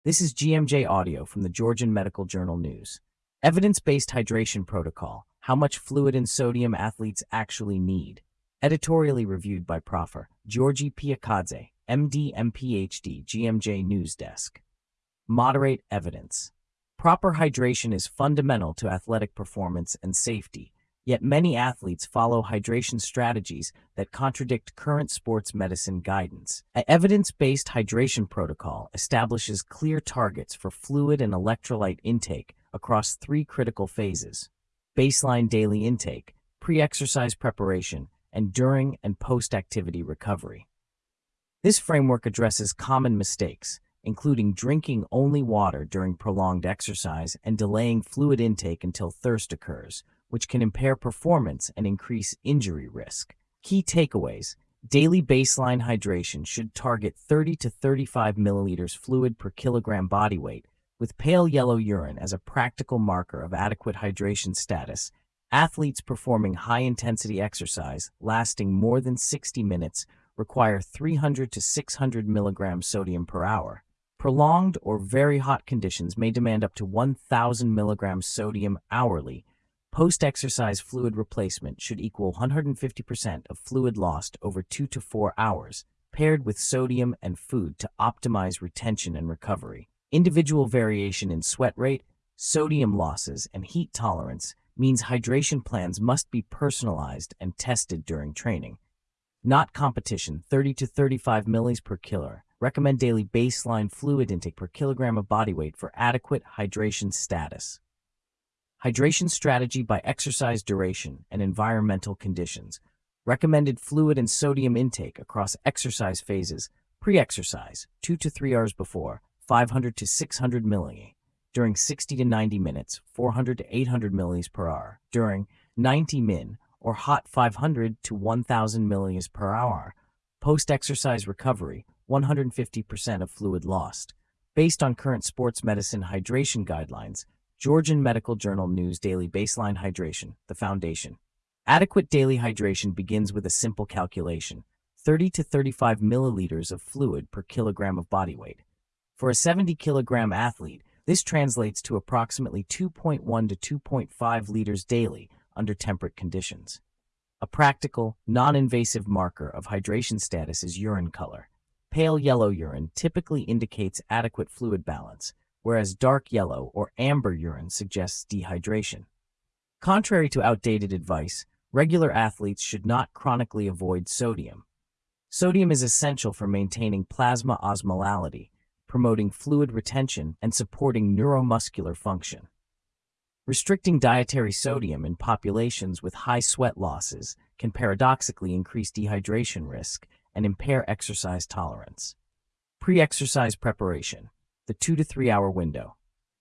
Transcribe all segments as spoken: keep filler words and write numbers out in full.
This is G M J Audio from the Georgian Medical Journal News. Evidence-based hydration protocol: how much fluid and sodium athletes actually need. Editorially reviewed by Professor Georgi Piakadze, M D, M P H D, G M J News Desk. Moderate evidence. Proper hydration is fundamental to athletic performance and safety, yet many athletes follow hydration strategies that contradict current sports medicine guidance. An evidence-based hydration protocol establishes clear targets for fluid and electrolyte intake across three critical phases: baseline daily intake, pre-exercise preparation, and during and post-activity recovery. This framework addresses common mistakes, including drinking only water during prolonged exercise and delaying fluid intake until thirst occurs, which can impair performance and increase injury risk. Key takeaways: daily baseline hydration should target thirty to thirty-five milliliters fluid per kilogram body weight, with pale yellow urine as a practical marker of adequate hydration status. Athletes performing high-intensity exercise lasting more than sixty minutes require three hundred to six hundred milligrams sodium per hour. Prolonged or very hot conditions may demand up to one thousand milligrams sodium hourly. Post-exercise fluid replacement should equal one hundred fifty percent of fluid lost over two to four hours, paired with sodium and food to optimize retention and recovery. Individual variation in sweat rate, sodium losses, and heat tolerance means hydration plans must be personalized and tested during training. Not competition: thirty to thirty-five milliliters per kilo. Recommend daily baseline fluid intake per kilogram of body weight for adequate hydration status. Hydration strategy by exercise duration and environmental conditions. Recommended fluid and sodium intake across exercise phases: pre-exercise, two to three hours before, five hundred to six hundred milliliters. During sixty to ninety minutes, four hundred to eight hundred milliliters per hour. During ninety min or hot, five hundred to one thousand milliliters per hour. Post-exercise recovery, one hundred fifty percent of fluid lost. Based on current sports medicine hydration guidelines, Georgian Medical Journal News Daily Baseline Hydration, the foundation. Adequate daily hydration begins with a simple calculation: thirty to thirty-five milliliters of fluid per kilogram of body weight. For a seventy kilogram athlete, this translates to approximately two point one to two point five liters daily under temperate conditions. A practical, non-invasive marker of hydration status is urine color. Pale yellow urine typically indicates adequate fluid balance, whereas dark yellow or amber urine suggests dehydration. Contrary to outdated advice, regular athletes should not chronically avoid sodium. Sodium is essential for maintaining plasma osmolality, promoting fluid retention, and supporting neuromuscular function. Restricting dietary sodium in populations with high sweat losses can paradoxically increase dehydration risk and impair exercise tolerance. Pre-exercise preparation: the two to three hour window.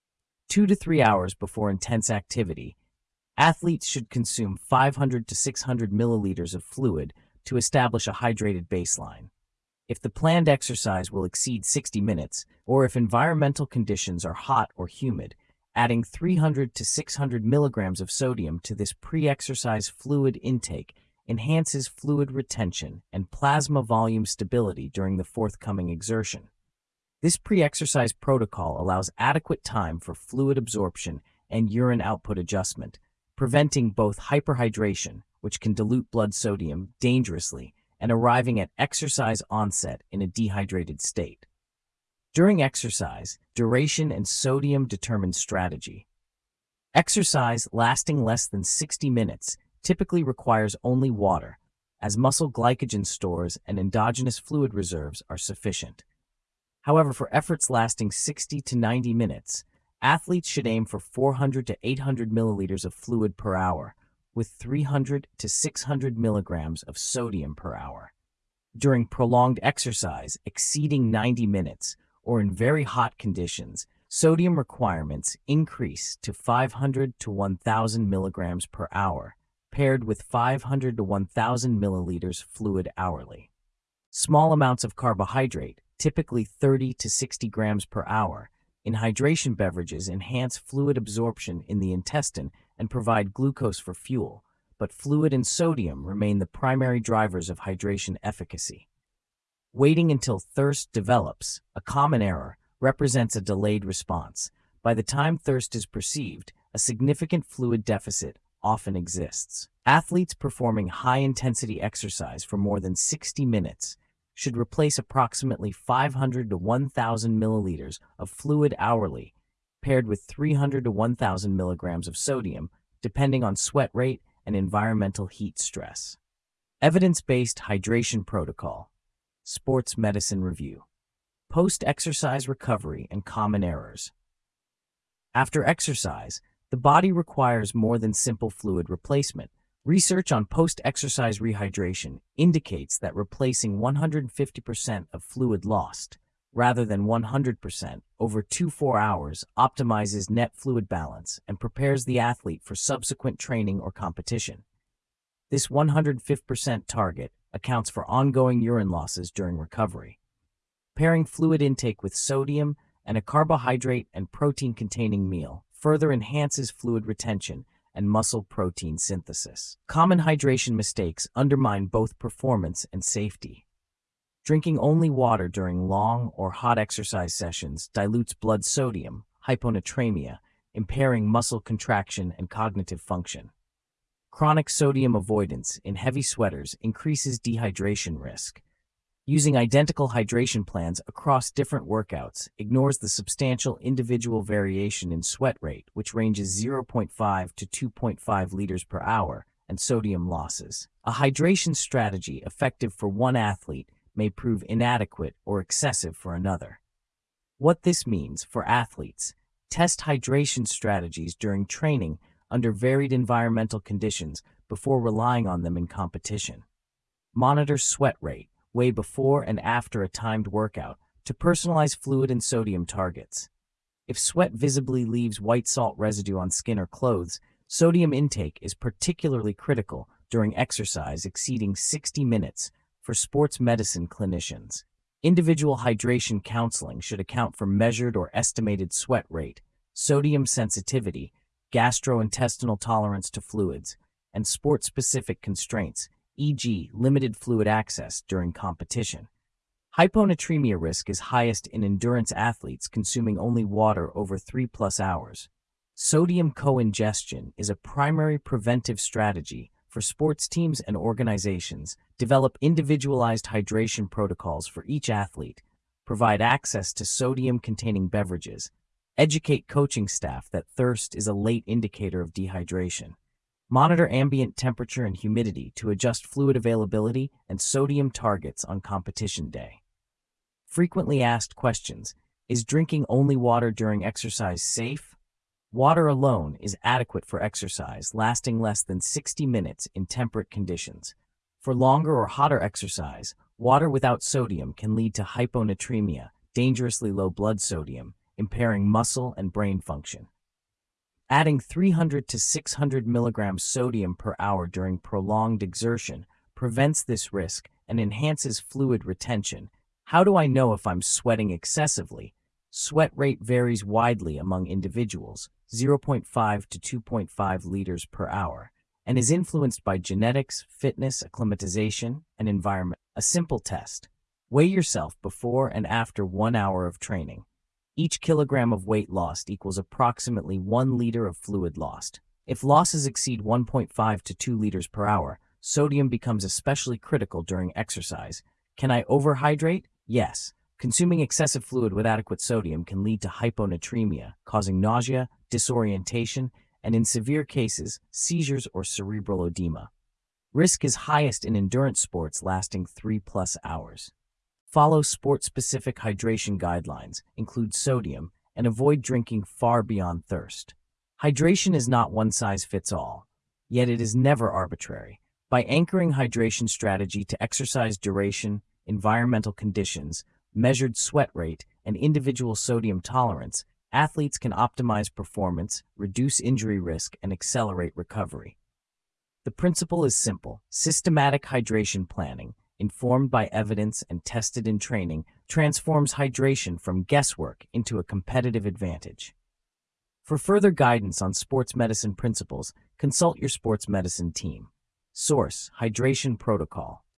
Two to three hours before intense activity, athletes should consume five hundred to six hundred milliliters of fluid to establish a hydrated baseline. If the planned exercise will exceed sixty minutes, or if environmental conditions are hot or humid, adding three hundred to six hundred milligrams of sodium to this pre-exercise fluid intake enhances fluid retention and plasma volume stability during the forthcoming exertion. This pre-exercise protocol allows adequate time for fluid absorption and urine output adjustment, preventing both hyperhydration, which can dilute blood sodium dangerously, and arriving at exercise onset in a dehydrated state. During exercise, duration and sodium determine strategy. Exercise lasting less than sixty minutes typically requires only water, as muscle glycogen stores and endogenous fluid reserves are sufficient. However, for efforts lasting sixty to ninety minutes, athletes should aim for four hundred to eight hundred milliliters of fluid per hour, with three hundred to six hundred milligrams of sodium per hour. During prolonged exercise exceeding ninety minutes, or in very hot conditions, sodium requirements increase to five hundred to one thousand milligrams per hour, paired with five hundred to one thousand milliliters fluid hourly. Small amounts of carbohydrate, typically thirty to sixty grams per hour, in hydration beverages enhance fluid absorption in the intestine and provide glucose for fuel, but fluid and sodium remain the primary drivers of hydration efficacy. Waiting until thirst develops, a common error, represents a delayed response. By the time thirst is perceived, a significant fluid deficit often exists. Athletes performing high-intensity exercise for more than sixty minutes should replace approximately five hundred to one thousand milliliters of fluid hourly, paired with three hundred to one thousand milligrams of sodium, depending on sweat rate and environmental heat stress. Evidence-based hydration protocol. Sports medicine review. Post-exercise recovery and common errors. After exercise, the body requires more than simple fluid replacement. Research on post-exercise rehydration indicates that replacing one hundred fifty percent of fluid lost, rather than one hundred percent, over two to four hours optimizes net fluid balance and prepares the athlete for subsequent training or competition. This one hundred fifty percent target accounts for ongoing urine losses during recovery. Pairing fluid intake with sodium and a carbohydrate and protein-containing meal further enhances fluid retention and muscle protein synthesis. Common hydration mistakes undermine both performance and safety. Drinking only water during long or hot exercise sessions dilutes blood sodium, hyponatremia, impairing muscle contraction and cognitive function. Chronic sodium avoidance in heavy sweaters increases dehydration risk. Using identical hydration plans across different workouts ignores the substantial individual variation in sweat rate, which ranges zero point five to two point five liters per hour, and sodium losses. A hydration strategy effective for one athlete may prove inadequate or excessive for another. What this means for athletes: test hydration strategies during training under varied environmental conditions before relying on them in competition. Monitor sweat rate way before and after a timed workout to personalize fluid and sodium targets. If sweat visibly leaves white salt residue on skin or clothes, sodium intake is particularly critical during exercise exceeding sixty minutes for sports medicine clinicians. Individual hydration counseling should account for measured or estimated sweat rate, sodium sensitivity, gastrointestinal tolerance to fluids, and sport-specific constraints, for example, limited fluid access during competition. Hyponatremia risk is highest in endurance athletes consuming only water over three plus hours. Sodium co-ingestion is a primary preventive strategy for sports teams and organizations. Develop individualized hydration protocols for each athlete, provide access to sodium-containing beverages, educate coaching staff that thirst is a late indicator of dehydration. Monitor ambient temperature and humidity to adjust fluid availability and sodium targets on competition day. Frequently asked questions: is drinking only water during exercise safe? Water alone is adequate for exercise lasting less than sixty minutes in temperate conditions. For longer or hotter exercise, water without sodium can lead to hyponatremia, dangerously low blood sodium, impairing muscle and brain function. Adding three hundred to six hundred milligrams sodium per hour during prolonged exertion prevents this risk and enhances fluid retention. How do I know if I'm sweating excessively? Sweat rate varies widely among individuals, zero point five to two point five liters per hour, and is influenced by genetics, fitness, acclimatization, and environment. A simple test: weigh yourself before and after one hour of training. Each kilogram of weight lost equals approximately one liter of fluid lost. If losses exceed one point five to two liters per hour, sodium becomes especially critical during exercise. Can I overhydrate? Yes. Consuming excessive fluid with adequate sodium can lead to hyponatremia, causing nausea, disorientation, and in severe cases, seizures or cerebral edema. Risk is highest in endurance sports lasting three plus hours. Follow sport-specific hydration guidelines, include sodium, and avoid drinking far beyond thirst. Hydration is not one size fits all, yet it is never arbitrary. By anchoring hydration strategy to exercise duration, environmental conditions, measured sweat rate, and individual sodium tolerance, athletes can optimize performance, reduce injury risk, and accelerate recovery. The principle is simple: systematic hydration planning, informed by evidence and tested in training, transforms hydration from guesswork into a competitive advantage. For further guidance on sports medicine principles, consult your sports medicine team. Source: Hydration Protocol.